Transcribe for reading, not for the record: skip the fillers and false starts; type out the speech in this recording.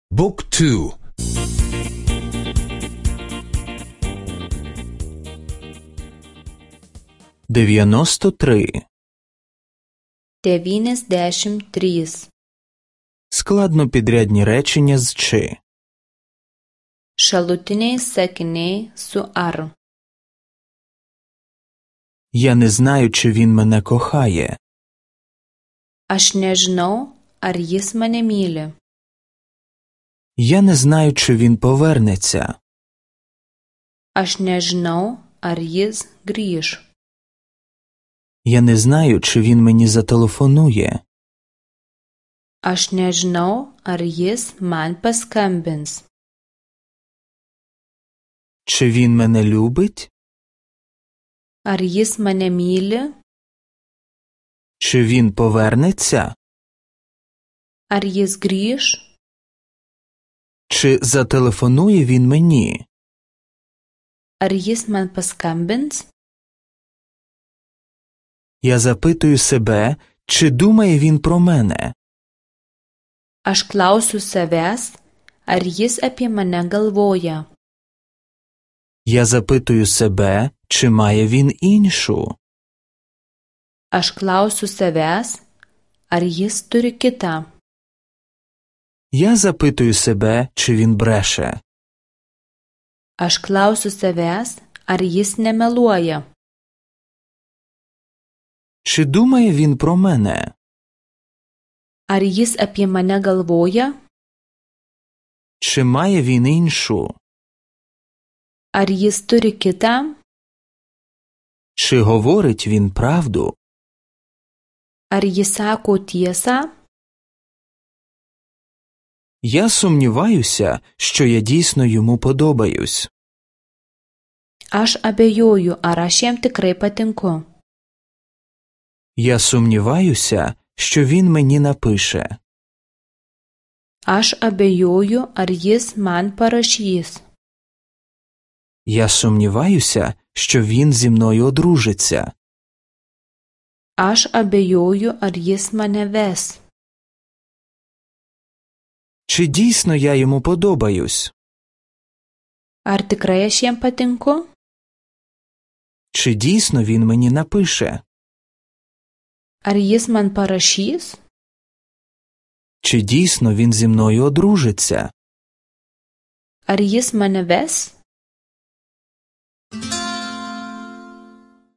บุ๊กทู93 93. Складнопідрядні речення з «чи». Šalutiniai sakiniai su ar. Я не знаю, чи він мене кохає. Aš nežinau, ar jis mane myli. Я не знаю, чи він повернеться. Aš nežinau, ar jis grįš. Я не знаю, чи він мені зателефонує. Aš nežinau, ar jis man paskambins. Чи він мене любить? Ar jis mane myli? Чи він повернеться? Ar jis grįš? Чи зателефонує він мені? Ar jis man paskambins? Я запитую себе, чи думає він про мене. Aš klausiu savęs, ar jis apie mane galvoja. Я запитую себе, чи має він іншу. Aš klausiu savęs, ar jis turi kitą. Я запитую себе, чи він бреше. Aš klausiu savęs, ar jis nemeluoja. Чи думає він про мене? Ar jis apie mane galvoja? Чи має він іншу? Ar jis turi kitą? Чи говорить він правду? Ar jis sako tiesą? Я сумніваюся, що я дійсно йому подобаюсь. Aš abejoju, ar aš jam tikrai patinku. Я сумніваюся, що він мені напише. Aš abejoju, ar jis man parašys. Я сумніваюся, що він зі мною одружиться. Aš abejoju, ar jis mane ves. Чи дійсно я йому подобаюсь? Ar tikrai aš jam patinku? Чи дійсно він мені напише? Ar jis man parašys? Чи дійсно він зі мною одружиться? Ar jis mane ves?